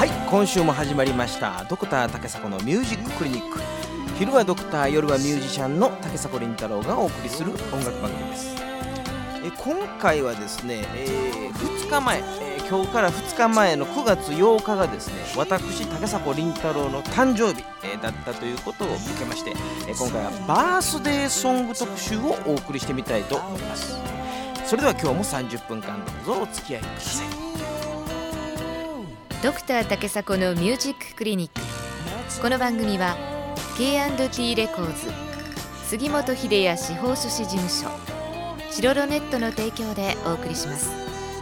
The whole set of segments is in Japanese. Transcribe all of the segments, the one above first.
はい、今週も始まりましたドクター竹迫のミュージッククリニック。昼はドクター、夜はミュージシャンの竹迫倫太郎がお送りする音楽番組です。今回はですね、2日前、今日から2日前の9月8日がですね、私竹迫倫太郎の誕生日、だったということを受けまして、今回はバースデーソング特集をお送りしてみたいと思います。それでは今日も30分間どうぞお付き合いください。 ドクター竹迫のミュージッククリニック。この番組は K&T レコーズ、杉本秀哉司法書士事務所、チロロネットの提供でお送りします。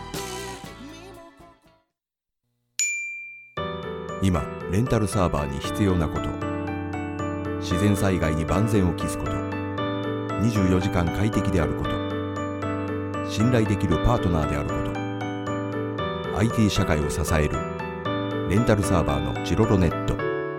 今レンタルサーバーに必要なこと、自然災害に万全を期すこと、24時間快適であること、信頼できるパートナーであること、 IT 社会を支えるレンタルサーバーのチロロネット。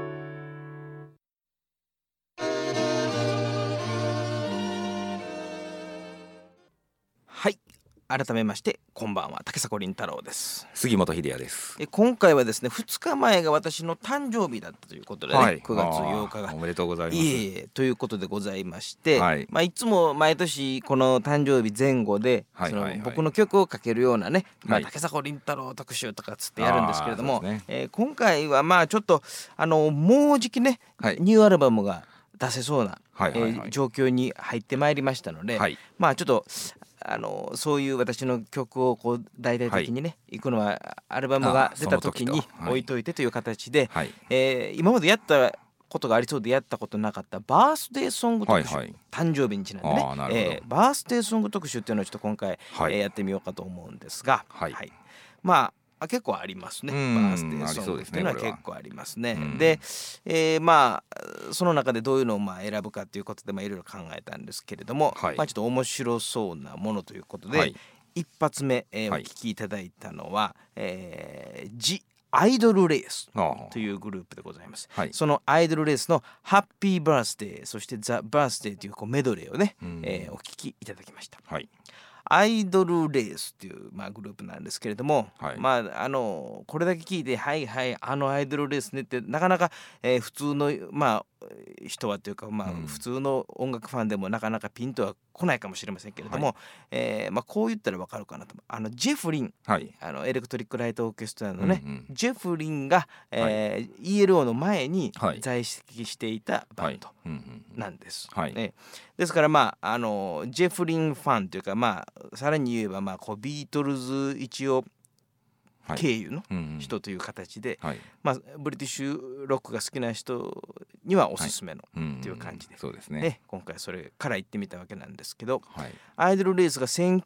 はい、改めましてこんばんは、竹迫倫太郎です。 杉本秀哉です。 今回はですね、2日前が私の誕生日だったということでね、 はい、 9月8日がおめでとうございます。 ということでございまして、 はい、 いつも毎年この誕生日前後で、僕の曲をかけるようなね、竹迫倫太郎特集とかつってやるんですけれども、今回はちょっともうじきね、ニューアルバムが出せそうな、状況に入ってまいりましたので、ちょっとそういう私の曲をこう大々的にね、いくのはアルバムが出た時に置いといてという形で、今までやったことがありそうでやったことなかったバースデーソング特集、誕生日にちなんでね、バースデーソング特集っていうのをちょっと今回、やってみようかと思うんですが、結構ありますね。バースデーソングっていうのは結構ありますね。で、その中でどういうのを選ぶかということでいろいろ考えたんですけれども、ちょっと面白そうなものということで、一発目、お聞きいただいたのは、ジ・アイドルレースというグループでございます。そのアイドルレースのハッピーバースデー、そしてザ・バースデーというメドレーをね、お聞きいただきました。アイドルレースっていう、グループなんですけれども、これだけ聞いてアイドルレースねってなかなか、普通の人はというか、普通の音楽ファンでもなかなかピンとは来ないかもしれませんけれども、こう言ったら分かるかなと。ジェフリン、エレクトリックライトオーケストラのね、ジェフリンが、ELO の前に在籍していたバンドなんです。ですからジェフリンファンというか、さらに言えばビートルズ一応経由の人という形で、ブリティッシュロックが好きな人にはおすすめのという感じで、今回それから行ってみたわけなんですけど、アイドルレースが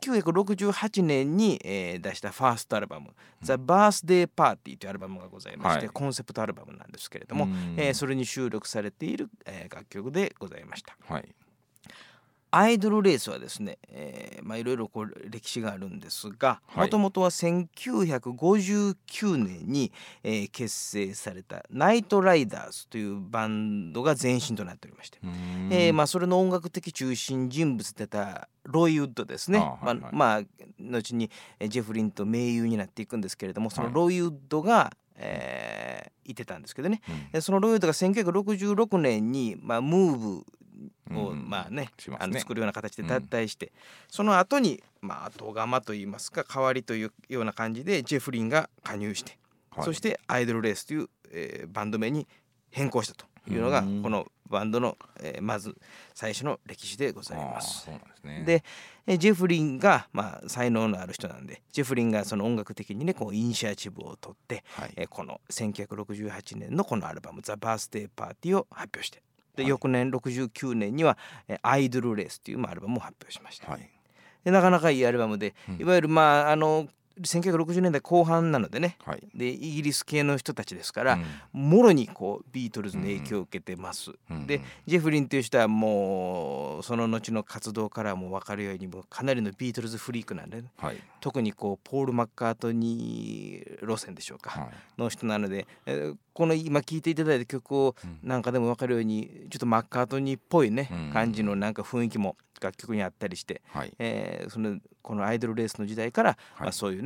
1968年に、出したファーストアルバム「The Birthday Party」というアルバムがございまして、コンセプトアルバムなんですけれども、それに収録されている、楽曲でございました。アイドルレースはですね、いろいろ歴史があるんですが、もともとは1959年に、結成されたナイトライダーズというバンドが前身となっておりまして、それの音楽的中心人物だったロイ・ウッドですね。後にジェフリンと盟友になっていくんですけれども、そのロイ・ウッドがいてたんですけどね、そのロイ・ウッドが1966年に、ムーブを作るような形で脱退して、その後に後釜といいますか代わりというような感じでジェフリンが加入して、そしてアイドルレースという、バンド名に変更したというのがこのバンドの、まず最初の歴史でございます。で、ジェフリンが、才能のある人なんで、ジェフリンがその音楽的にねイニシアチブを取って、この1968年のこのアルバム「ザ・バースデー・パーティー」を発表して、で翌年69年には「アイドルレース」というアルバムを発表しました。でなかなかいいアルバムで、いわゆる1960年代後半なのでね、でイギリス系の人たちですから、もろにビートルズの影響を受けてます。でジェフリンという人はもうその後の活動からも分かるようにもかなりのビートルズフリークなんで、特にポール・マッカートニー路線でしょうか、の人なので、この今聴いていただいた曲をなんかでも分かるようにちょっとマッカートニーっぽいね、感じのなんか雰囲気も楽曲にあったりして、このアイドルレースの時代から、そういうね、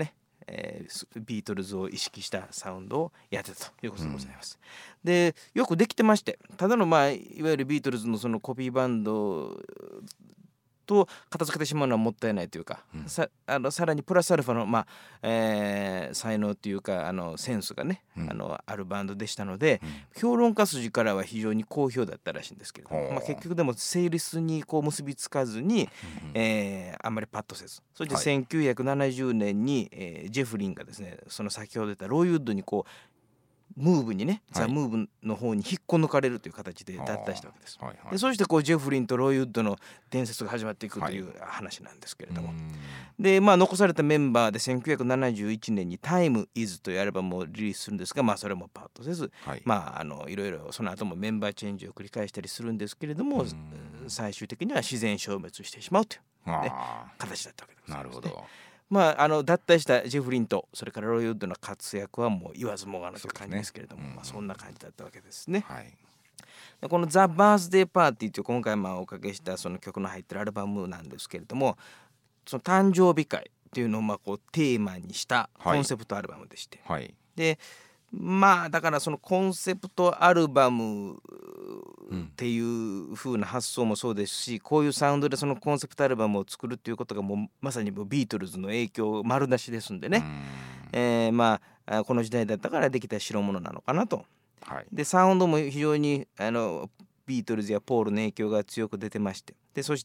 ビートルズを意識したサウンドをやってたということでございます、でよくできてまして、ただのいわゆるビートルズのそのコピーバンドと片付けてしまうのはもったいないというか、さらにプラスアルファの、才能というかセンスがね、あるバンドでしたので、評論家筋からは非常に好評だったらしいんですけれども、結局でも成立に結びつかずに、あんまりパッとせず、そして1970年に、ジェフリンがですね、その先ほど言ったロイウッドにムーブにね、ザ・ムーブの方に引っこ抜かれるという形で脱退したわけです、でそしてジェフリンとロイウッドの伝説が始まっていくという話なんですけれども、で残されたメンバーで1971年に「タイム・イズ」というアルバムをリリースするんですが、それもパッとせず、いろいろその後もメンバーチェンジを繰り返したりするんですけれども、最終的には自然消滅してしまうという、形だったわけです、ね。 なるほど。 脱退したジェフリンとそれからロイウッドの活躍はもう言わずもがなという感じですけれども、そんな感じだったわけですね、このザ・バースデーパーティーという今回おかけしたその曲の入ってるアルバムなんですけれども、その誕生日会っていうのをテーマにしたコンセプトアルバムでして、でだからそのコンセプトアルバムっていう風な発想もそうですし、こういうサウンドでそのコンセプトアルバムを作るっていうことがもうまさにビートルズの影響丸出しですんでね、この時代だったからできた代物なのかなと、でサウンドも非常にビートルズやポールの影響が強く出てまして、でそして、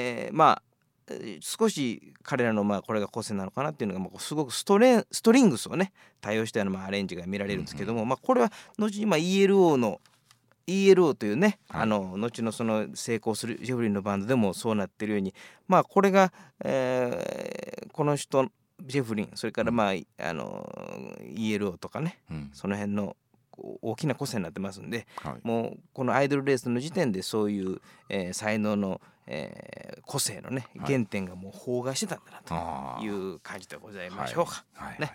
少し彼らのこれが個性なのかなっていうのがすごくストリングスをね対応したようなアレンジが見られるんですけども、これは後にELO というね、後のその成功するジェフリーのバンドでもそうなってるように、これが、この人ジェフリン、それからELO とかね、その辺の大きな個性になってますんで、もうこのアイドルレースの時点でそういう、才能の、個性のね原点がもう崩壊してたんだなという感じでございましょうか。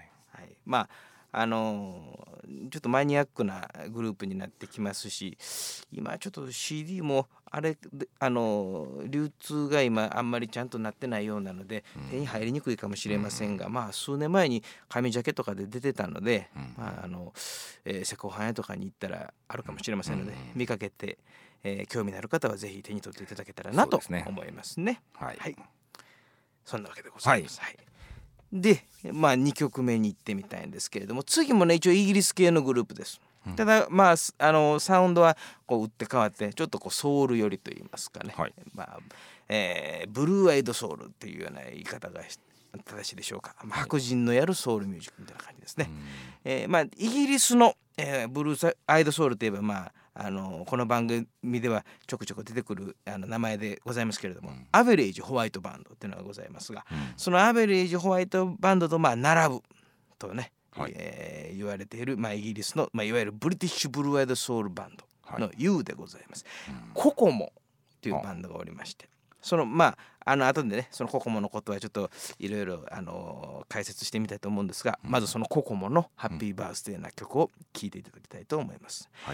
ちょっとマニアックなグループになってきますし、今ちょっと CD も流通が今あんまりちゃんとなってないようなので、手に入りにくいかもしれませんが、数年前に紙ジャケとかで出てたので、セコハン屋とかに行ったらあるかもしれませんので、見かけて、興味のある方はぜひ手に取っていただけたらなと思いますね。そんなわけでございます。で2曲目に行ってみたいんですけれども、次もね一応イギリス系のグループです。ただサウンドは打って変わってちょっとソウル寄りといいますかね、ブルーアイドソウルっていうような言い方が正しいでしょうか。白人のやるソウルミュージックみたいな感じですね。イギリスの、ブルーアイドソウルといえばこの番組ではちょくちょく出てくる名前でございますけれども、アベレージホワイトバンドっていうのがございますが、そのアベレージホワイトバンドと並ぶとね、言われている、イギリスの、いわゆるブリティッシュブルーアイドソウルバンドの U でございます。ココモっていうバンドがおりまして、その後でねそのココモのことはちょっといろいろ解説してみたいと思うんですが、まずそのココモのハッピーバースデーな曲を聴いていただきたいと思います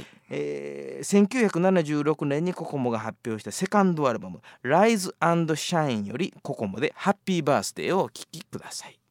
。1976年にココモが発表したセカンドアルバム Rise and Shine よりココモでハッピーバースデーをお聴きください。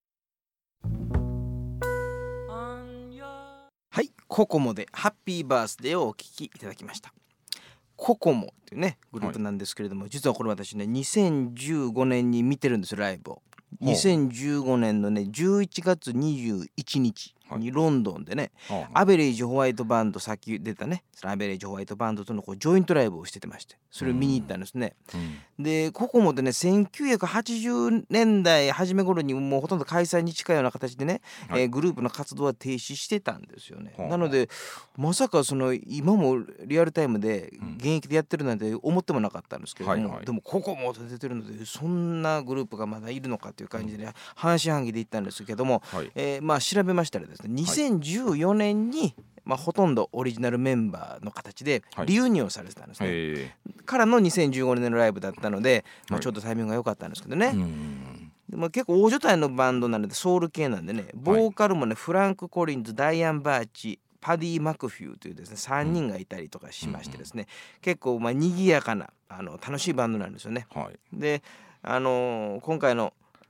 ココモでハッピーバースデーをお聴きいただきました。ココモっていうねグループなんですけれども、実はこれ私ね2015年に見てるんですよ、ライブを。2015年のね11月21日にロンドンでね、アベレージホワイトバンド、さっき出たねそのアベレージホワイトバンドとのジョイントライブをしてまして、それを見に行ったんですね。でココモでね1980年代初め頃にもうほとんど解散に近いような形でね、グループの活動は停止してたんですよね。なのでまさか今もリアルタイムで現役でやってるなんて思ってもなかったんですけども、でもココモと出てるのでそんなグループがまだいるのかという感じでね、半信半疑で行ったんですけども、調べましたらですね2014年にほとんどオリジナルメンバーの形でリユニオンされてたんですね。からの2015年のライブだったので、ちょっとタイミングが良かったんですけどね。でも結構大所帯のバンドなのでソウル系なんでね、ボーカルもねフランク・コリンズ、ダイアン・バーチ、パディ・マクフューというですね3人がいたりとかしましてですね、結構賑やかな楽しいバンドなんですよね。で今回の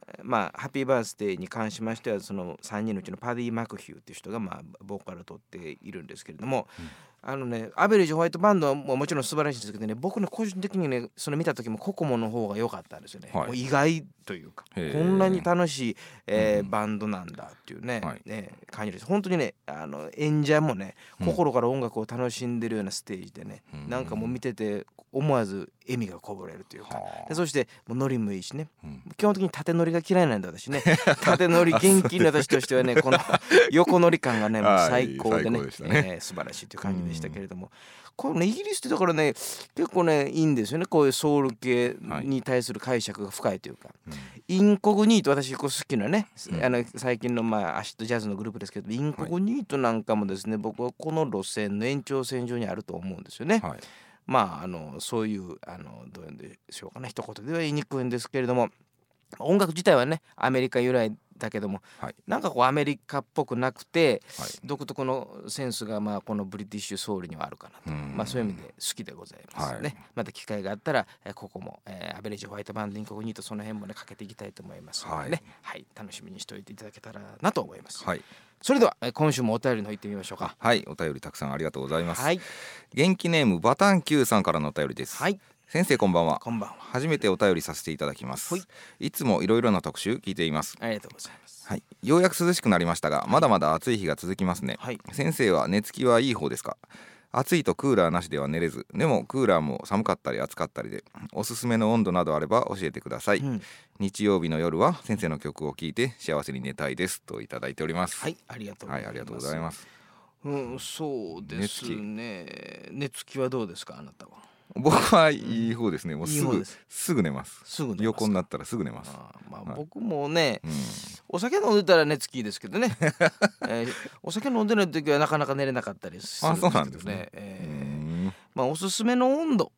まあハッピーバースデーに関しましてはその3人のうちのパディ・マクヒューっていう人がまあボーカルを取っているんですけれども、アベレージホワイトバンドはもちろん素晴らしいんですけどね、僕ね個人的にねその見た時もココモの方が良かったんですよね、もう意外というかこんなに楽しい、バンドなんだっていうね、感じです。本当にね演者もね心から音楽を楽しんでるようなステージでね、なんかもう見てて思わず笑みがこぼれるというか、でそしてもうノリもいいしね、基本的に縦ノリが嫌いなんで私ね縦ノリ現金の私としてはねこの横ノリ感がねもう最高でね、素晴らしいという感じでしたけれども、このイギリスってだからね結構ねいいんですよね、こういうソウル系に対する解釈が深いというか、インコグニート、私好きなね、最近のまあアシッドジャズのグループですけど、インコグニートなんかもですね、僕はこの路線の延長線上にあると思うんですよね。まあそういうどういうんでしょうかね、一言では言いにくいんですけれども、音楽自体はねアメリカ由来だけども、なんかこうアメリカっぽくなくて、独特のセンスがまあこのブリティッシュソウルにはあるかなと、まあそういう意味で好きでございますね。また機会があったらここもアベレージホワイトバンドインコグニートその辺もねかけていきたいと思いますのでね、楽しみにしておいていただけたらなと思います。それでは今週もお便りの方行ってみましょうか。 お便りたくさんありがとうございます。元気ネームバタン Q さんからのお便りです。先生こんばんは。 こんばんは。 初めてお便りさせていただきます。いつもいろいろな特集聞いています。 ありがとうございます。 ようやく涼しくなりましたが、まだまだ暑い日が続きますね。先生は寝つきはいい方ですか？暑いとクーラーなしでは寝れず、でもクーラーも寒かったり暑かったりで、おすすめの温度などあれば教えてください。日曜日の夜は先生の曲を聴いて幸せに寝たいですといただいております。 ありがとうございます。 そうですね。寝つきはどうですかあなたは？ 僕はいい方ですね。もうすぐ寝ます。横になったらすぐ寝ます。 僕もね、お酒飲んでたら寝つきいいですけどねお酒飲んでない時はなかなか寝れなかったりするんですけどね。おすすめの温度、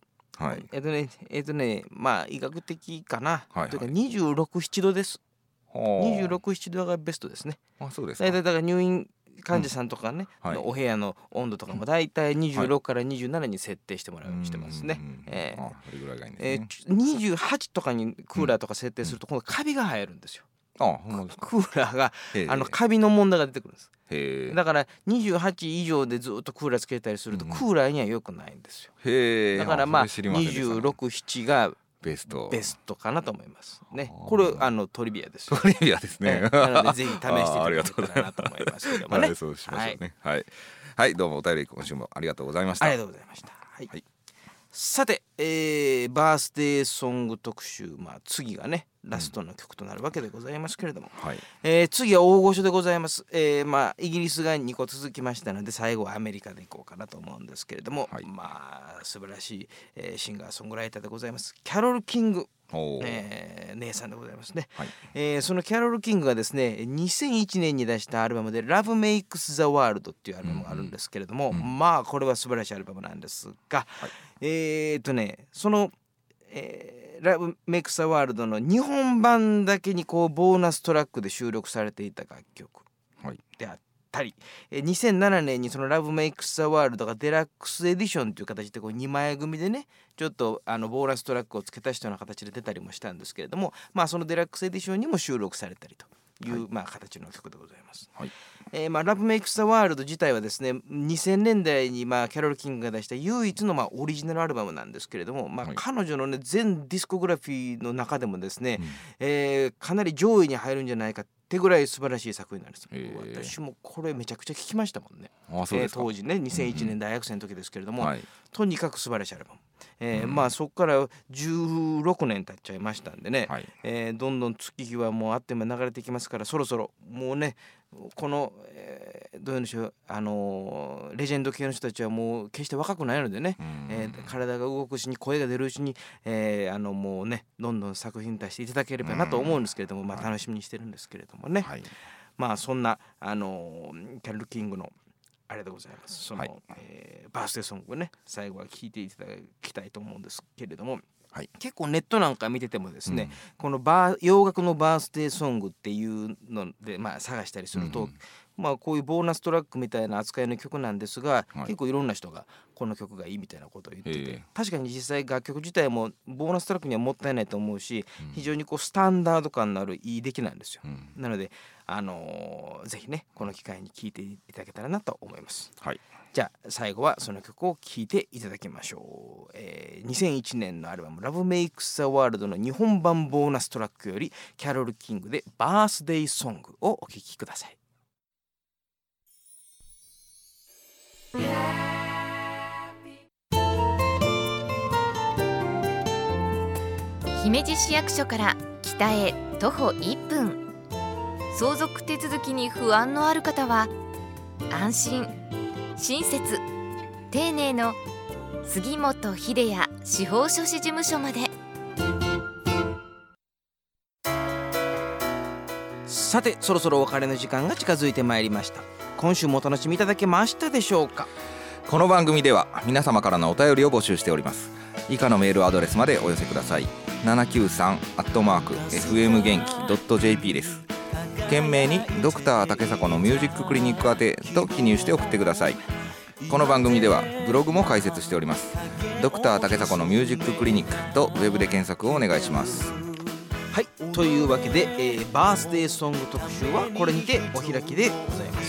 まあ医学的かな、というか26、7度です。26、7度がベストですね。 そうですか。 だいたいだから入院患者さんとかね、お部屋の温度とかもだいたい26から27に設定してもらうようにしてますね。28とかにクーラーとか設定すると今度カビが生えるんですよ。クーラーがカビの問題が出てくるんです。だから28以上でずっとクーラーつけたりするとクーラーには良くないんですよ。だからまあ26、7がベストかなと思いますね。これトリビアです。 トリビアですね。 なのでぜひ試していただけたらなと思いますけどもね。 そうしましょうね。はい、どうもお便り今週もありがとうございました。 ありがとうございました。さて、バースデーソング特集、次がねラストの曲となるわけでございますけれども、次は大御所でございます。イギリスが2個続きましたので最後はアメリカでいこうかなと思うんですけれども、素晴らしい、シンガーソングライターでございますキャロル・キング、姉さんでございますね。そのキャロル・キングがですね2001年に出したアルバムで Love Makes the World っていうアルバムがあるんですけれども、これは素晴らしいアルバムなんですが、その、Love Makes the World の日本版だけにこうボーナストラックで収録されていた楽曲であったり、2007年にその Love Makes the World がデラックスエディションという形でこう2枚組でねちょっとボーナストラックを付け足したような形で出たりもしたんですけれども、そのデラックスエディションにも収録されたりという、形の曲でございます。Love Makes the World 自体はですね2000年代にキャロル・キングが出した唯一のオリジナルアルバムなんですけれども、彼女のね全ディスコグラフィーの中でもですね、かなり上位に入るんじゃないかってぐらい素晴らしい作品なんです。私もこれめちゃくちゃ聴きましたもんね。当時ね2001年大学生の時ですけれども、とにかく素晴らしいアルバム。そこから16年経っちゃいましたんでね、どんどん月日はもうあっても流れてきますから、そろそろもうねこの、どういうんでしょうレジェンド系の人たちはもう決して若くないのでね、体が動くうちに声が出るうちに、もうねどんどん作品出していただければなと思うんですけれども、楽しみにしてるんですけれどもね、そんなキャロル・キングのあれでございます。その、バースデーソングをね最後は聴いていただきたいと思うんですけれども、結構ネットなんか見ててもですね、この洋楽のバースデーソングっていうので、探したりすると、 こういうボーナストラックみたいな扱いの曲なんですが、結構いろんな人がこの曲がいいみたいなことを言ってて、確かに実際楽曲自体もボーナストラックにはもったいないと思うし、非常にこうスタンダード感のあるいい出来なんですよ。なのでぜひねこの機会に聴いていただけたらなと思います。じゃあ最後はその曲を聴いていただきましょう。2001年のアルバム Love Makes the World の日本版ボーナストラックよりキャロル・キングでバースデイソングをお聴きください。 姫路市役所から北へ徒歩1分。相続手続きに不安のある方は安心親切丁寧の杉本秀也司法書士事務所まで。 さてそろそろお別れの時間が近づいてまいりました。今週もお楽しみいただけましたでしょうか。 この番組では皆様からのお便りを募集しております。以下のメールアドレスまでお寄せください。793@fmgenki.jp です。件名にドクター竹迫のミュージッククリニック宛てと記入して送ってください。この番組ではブログも開設しております。ドクター竹迫のミュージッククリニックとウェブで検索をお願いします。 はい、というわけで、バースデーソング特集はこれにてお開きでございます。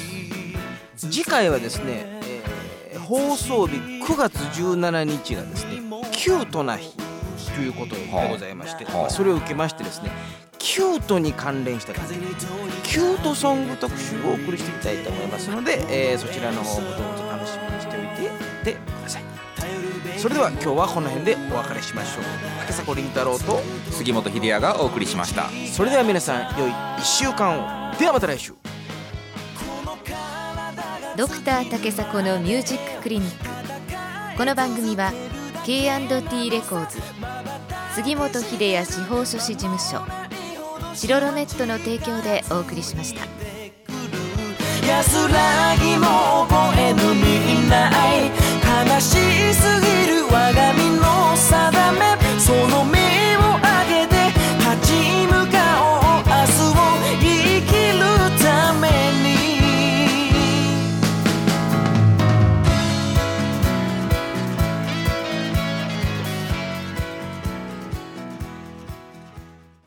次回はですね、放送日9月17日がですねキュートな日ということでございまして、それを受けましてですねキュートに関連したキュートソング特集をお送りしていきたいと思いますので、そちらの方もどうぞ楽しみにしておいてください。それでは今日はこの辺でお別れしましょう。竹迫倫太郎と杉本秀也がお送りしました。 それでは皆さん良い1週間を。ではまた来週。 ドクター竹迫のミュージッククリニック。この番組は K&T レコーズ、杉本秀也司法書士事務所、チロロネットの提供でお送りしました。安らぎも覚えぬみんない悲しい